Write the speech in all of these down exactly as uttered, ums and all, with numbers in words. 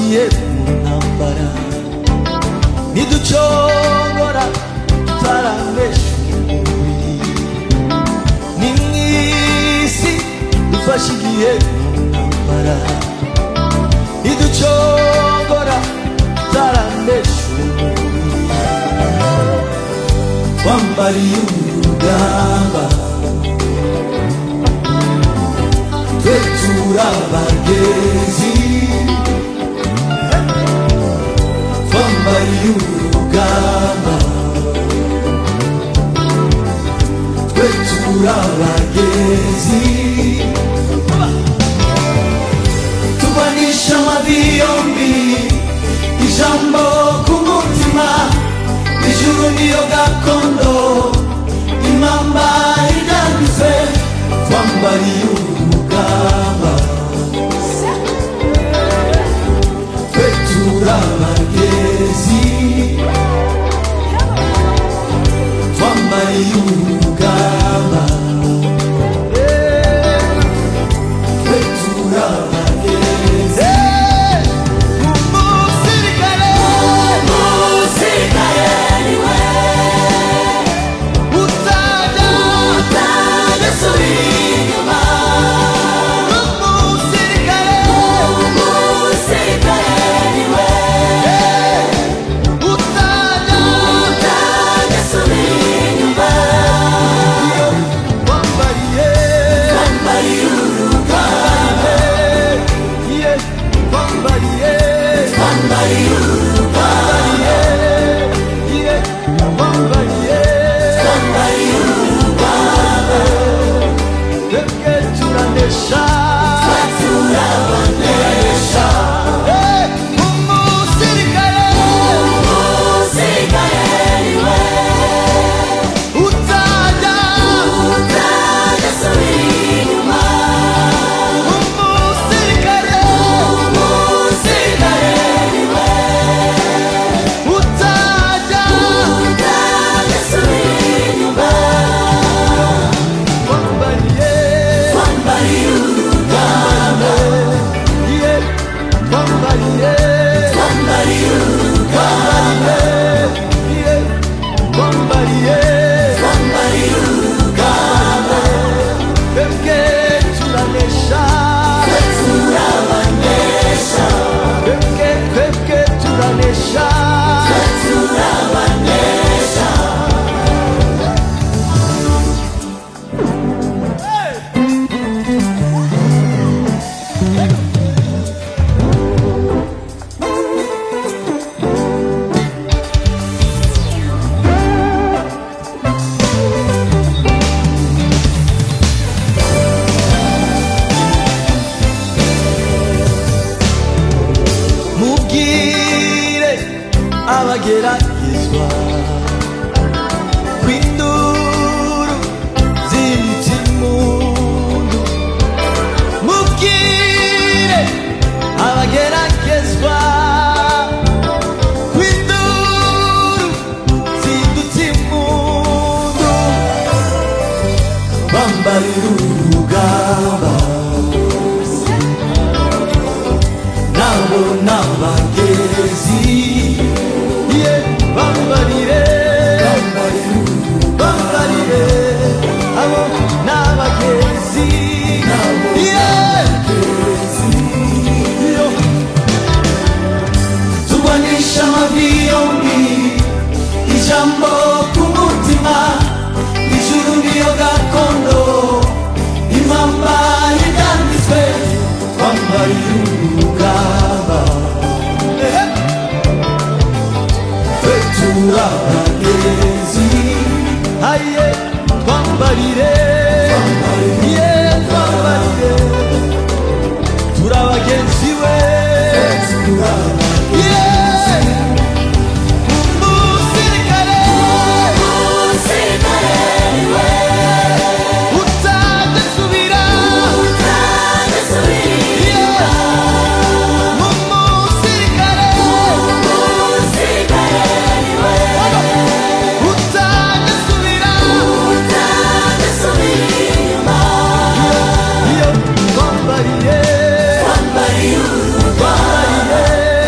tugiye mu ntambara niducogora tutaramesha umubiri ni mw'isi dufashe igihe mu ntambara niducogora tutaramesha umubiri twambariye urugamba twe turabagezi twambariye urugamba twe turabagezi tubanisha amavi yombi ijambo ku mutima ijuru niyo gakondo impamba iryanditse twambariye urugamba twe turabagezi twambariye urugamba twe turabagezi umusirikare umusirikare niwe utajya utajya subira inyuma umusirikare umusirikare niwe utajya utajya subira inyuma twambariye twambariye urugamba twambariye twambariye urugamba twambariye twambariye urugamba twebwe turanesha turabanesha umusirikare umusirikare niwe utajya utajya subira inyuma umusirikare umusirikare niwe utajya utajya subira inyuma twambariye twambariye urugamba twambariye twambariye urugamba twambariye twambariye urugamba twebwe turanesha turabanesha twebwe twebwe turanesha turabanesha mubwire abageragezwa kw'induru z'imiti mundu mubwire abageragezwa kw'induru z'imiti mundu bambarira urugamba nabo n'abagezi bambarire bambarire abo n'abagezi turwanisha amavi yombi ijambo ku mutima ijuru niyo gakondo impamba iryanditswe twambariye urugamba twe turabagezi aye twambarire twambarire twambarire turabagenzi we umusirikare umusirikare niwe utajya subira utajya subira umusirikare umusirikare niwe utajya subira utajya subira iyo twambariye twambariye urugamba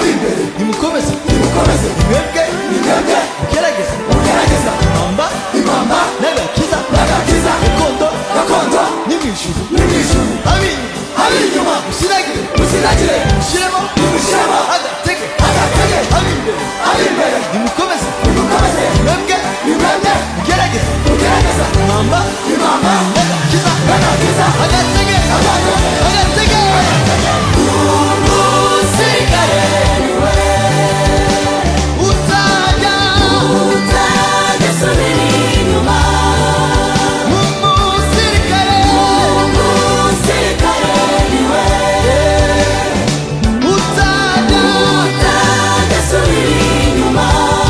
ab'imbere nimukomeze nimukomeze mwebwe mwebwe mugerageze mugerageza impamba impamba n'agakiza n'agakiza gakondo gakondo ni mu ijuru ni mu ijuru ab'inyuma ab'inyuma musiragire musiragire mushyiremo nimushyiremo agatege agatege ab'imbere ab'imbere nimukomeze nimukomeze mwebwe mwebwe mugerageze mugerageza impamba impamba n'agakiza n'agakiza agatege agatege umusirikare niwe utajya utajya asubira inyuma umusirikare umusirikare niwe utajya utajya asubira inyuma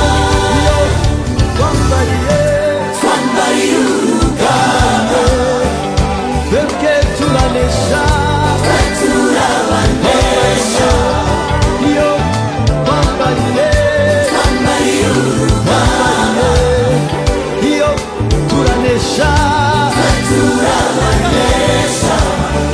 twambariye twambariye urugamba twebwe turanesha twe turabanesha iyo twambariye twambariye urugamba iyo turanesha twe turabanesha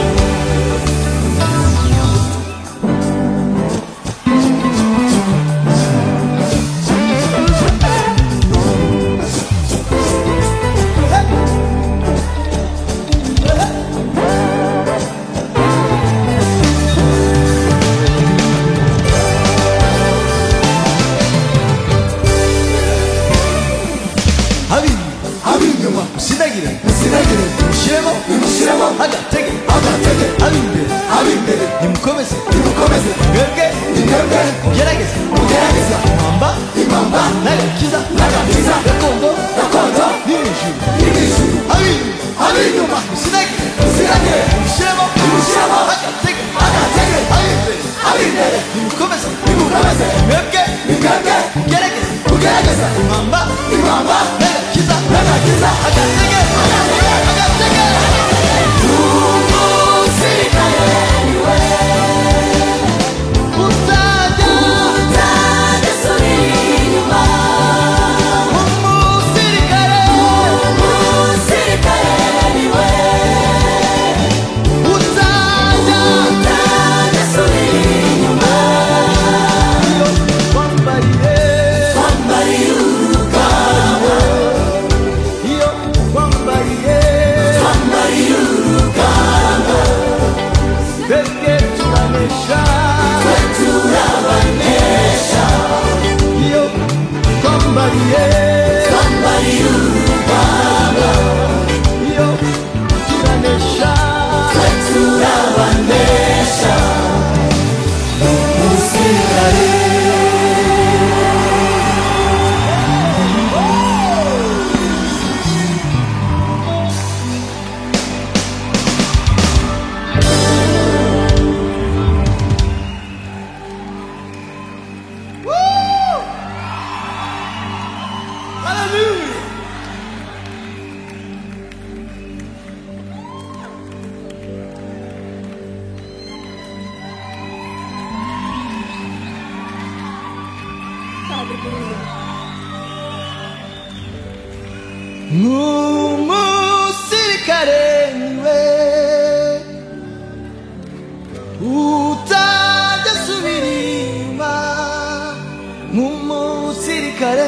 ab'inyuma ab'inyuma musindagire musiragire mushyiremo nimushyiremo agatege agatege ab'imbere ab'imbere nimukomeze nimukomeze mwebwe mwebwe mugerageze mugerageza impamba impamba n'agakiza n'agakiza gakondo gakondo ni mu ijuru ni mu ijuru ab'inyuma ab'inyuma musindagire musiragire mushyiremo nimushyiremo agatege agatege ab'imbere ab'imbere nimukomeze nimukomeze mwebwe mwebwe mugerageze mugerageza impamba impamba n'agakiza n'agakiza agatege agatege umusirikare niwe utajya utajya asubira inyuma umusirikare umusirikare niwe utajya utajya asubira inyuma iyo twambariye twambariye urugamba iyo twambariye twambariye urugamba twebwe turanesha twe turabanesha iyo twambariye twambariye urugamba iyo turanesha twe turabanesha umusirikare Woo! Hallelujah! umusirikare niwe utajya asubira inyuma umusirikare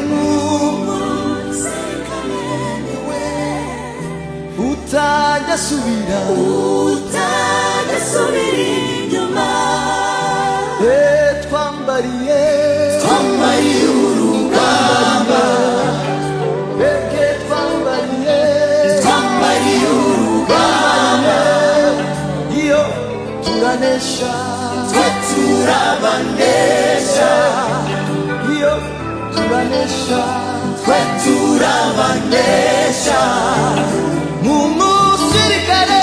utajya asubira utajya asubira inyuma Eh, twambariye twambariye urugamba twebwe twambariye twambariye urugamba iyo turanesha twe turabanesha iyo turanesha twe turabanesha umusirikare